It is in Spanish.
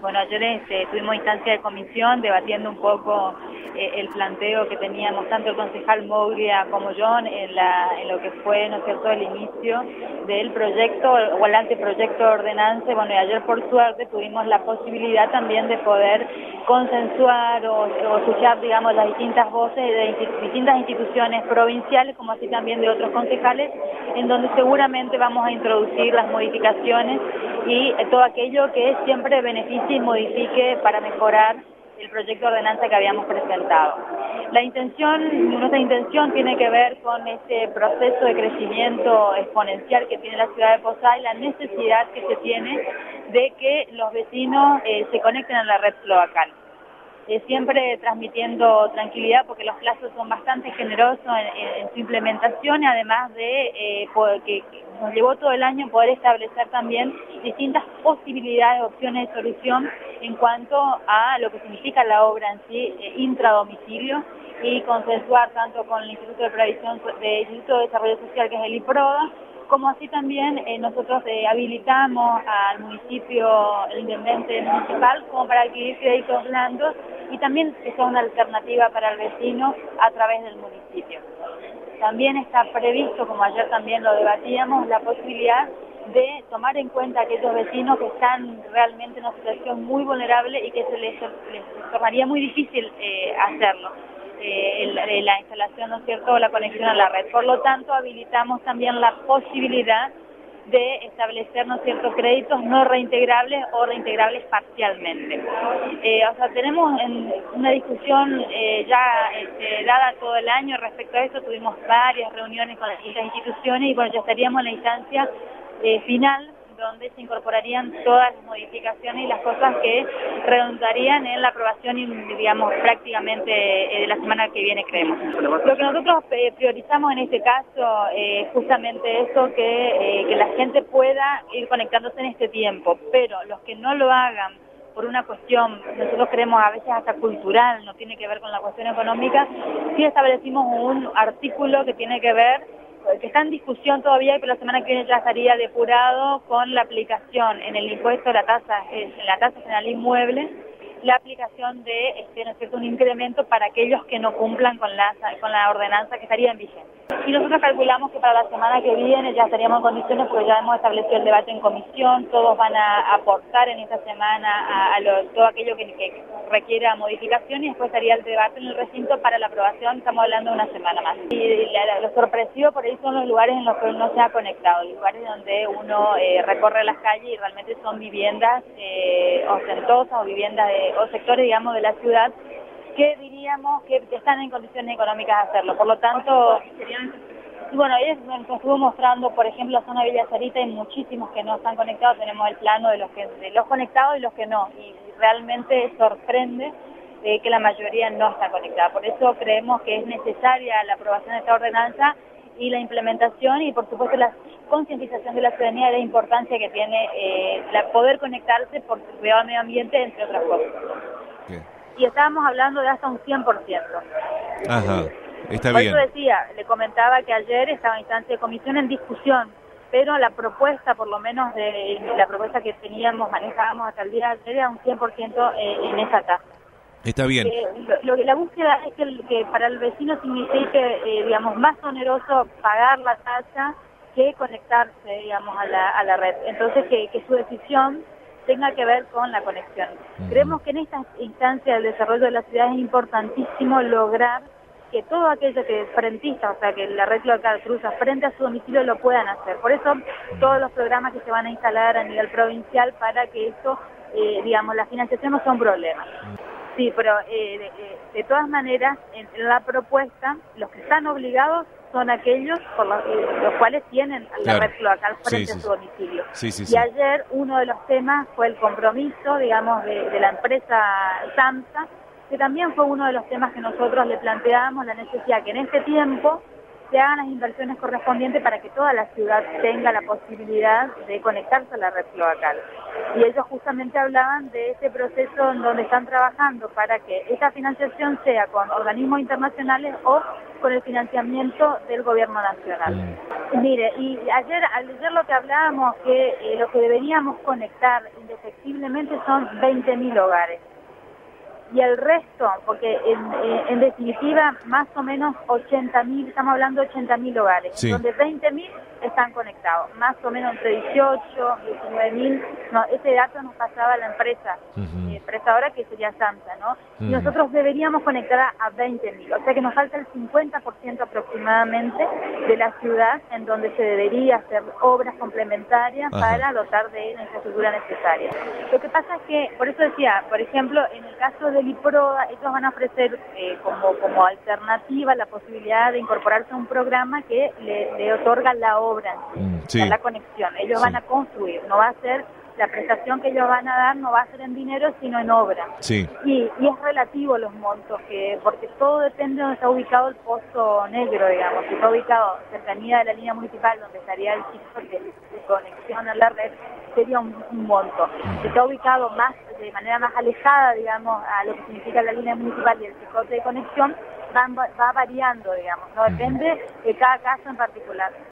Bueno, ayer tuvimos instancia de comisión debatiendo un poco el planteo que teníamos tanto el concejal Moglia como yo en lo que fue, ¿no es cierto?, el inicio del proyecto o el anteproyecto de ordenanza. Bueno, y ayer por suerte tuvimos la posibilidad también de poder consensuar o escuchar, digamos, las distintas voces de distintas instituciones provinciales, como así también de otros concejales, en donde seguramente vamos a introducir las modificaciones y todo aquello que siempre beneficie y modifique para mejorar el proyecto de ordenanza que habíamos presentado. Nuestra intención tiene que ver con este proceso de crecimiento exponencial que tiene la ciudad de Posada y la necesidad que se tiene de que los vecinos se conecten a la red cloacal. Siempre transmitiendo tranquilidad porque los plazos son bastante generosos en su implementación, y además de que nos llevó todo el año poder establecer también distintas posibilidades, opciones de solución en cuanto a lo que significa la obra en sí, intradomicilio, y consensuar tanto con el Instituto de Desarrollo Social, que es el IPRODA, como así también nosotros habilitamos al municipio, el intendente municipal, como para adquirir créditos blandos y también que son una alternativa para el vecino a través del municipio. También está previsto, como ayer también lo debatíamos, la posibilidad de tomar en cuenta a aquellos vecinos que están realmente en una situación muy vulnerable y que se les tornaría muy difícil hacerlo. La instalación, ¿no es cierto?, o la conexión a la red. Por lo tanto, habilitamos también la posibilidad de establecer, ¿no es cierto?, créditos no reintegrables o reintegrables parcialmente. Tenemos una discusión ya dada todo el año respecto a eso. Tuvimos varias reuniones con las distintas instituciones y bueno, ya estaríamos en la instancia final, donde se incorporarían todas las modificaciones y las cosas que redundarían en la aprobación, digamos, prácticamente de la semana que viene, creemos. Lo que nosotros priorizamos en este caso es justamente eso, que la gente pueda ir conectándose en este tiempo, pero los que no lo hagan por una cuestión, nosotros creemos a veces hasta cultural, no tiene que ver con la cuestión económica, sí establecimos un artículo que tiene que ver, que está en discusión todavía, pero la semana que viene ya estaría depurado con la aplicación en el impuesto de la tasa general inmueble, la aplicación de ¿no es cierto?, un incremento para aquellos que no cumplan con la ordenanza que estaría en vigencia. Y nosotros calculamos que para la semana que viene ya estaríamos en condiciones, porque ya hemos establecido el debate en comisión, todos van a aportar en esta semana todo aquello que requiera modificación, y después estaría el debate en el recinto para la aprobación. Estamos hablando de una semana más. Y lo sorpresivo por ahí son los lugares en los que uno se ha conectado, lugares donde uno recorre las calles y realmente son viviendas ostentosas o viviendas o sectores, digamos, de la ciudad que diríamos que están en condiciones económicas de hacerlo. Por lo tanto, bueno, ellos nos estuvo mostrando, por ejemplo, la zona de Villa Sarita, hay muchísimos que no están conectados. Tenemos el plano de los conectados y los que no, y realmente sorprende que la mayoría no está conectada. Por eso creemos que es necesaria la aprobación de esta ordenanza y la implementación, y por supuesto la concientización de la ciudadanía de la importancia que tiene poder conectarse por el cuidado del medio ambiente, entre otras cosas. Bien. Y estábamos hablando de hasta un 100%. Ajá, está por bien. Por eso decía, le comentaba que ayer estaba en instancia de comisión en discusión, pero la propuesta, por lo menos la propuesta que manejábamos hasta el día de ayer, era un 100% en esa tasa. Está bien. La búsqueda es que para el vecino signifique, digamos, más oneroso pagar la tasa que conectarse, digamos, a la red. Entonces, que su decisión tenga que ver con la conexión. Creemos que en esta instancia del desarrollo de la ciudad es importantísimo lograr que todo aquello que es frentista, o sea, que la red local cruza frente a su domicilio, lo puedan hacer. Por eso, todos los programas que se van a instalar a nivel provincial para que esto, digamos, la financiación no sea un problema. Sí, pero de todas maneras, en la propuesta, los que están obligados son aquellos por los cuales tienen la red cloacal frente a su domicilio. Y ayer uno de los temas fue el compromiso, digamos, de la empresa SAMSA, que también fue uno de los temas que nosotros le planteábamos, la necesidad que en este tiempo se hagan las inversiones correspondientes para que toda la ciudad tenga la posibilidad de conectarse a la red cloacal. Y ellos justamente hablaban de este proceso en donde están trabajando para que esta financiación sea con organismos internacionales o con el financiamiento del gobierno nacional. Mire, y ayer lo que hablábamos, que lo que deberíamos conectar indefectiblemente son 20.000 hogares. Y el resto, porque en definitiva más o menos 80.000, estamos hablando de 80.000 hogares, sí, donde 20.000 están conectados, más o menos entre 18, 19.000, no, ese dato nos pasaba la empresa, prestadora que sería Samsa, ¿no? Y nosotros deberíamos conectar a 20.000, o sea que nos falta el 50% aproximadamente de la ciudad en donde se debería hacer obras complementarias para dotar de la infraestructura necesaria. Lo que pasa es que, por eso decía, por ejemplo, en el caso del IPROA, ellos van a ofrecer como alternativa la posibilidad de incorporarse a un programa que le otorga la obra, la conexión. Ellos van a construir, no va a ser la prestación que ellos van a dar, no va a ser en dinero, sino en obra. Sí. Y es relativo los montos, porque todo depende de donde está ubicado el pozo negro, digamos. Si está ubicado cercanía de la línea municipal, donde estaría el chico de conexión a la red, sería un monto. Si está ubicado de manera más alejada, digamos, a lo que significa la línea municipal y el chicote de conexión, va variando, digamos, no depende de cada caso en particular.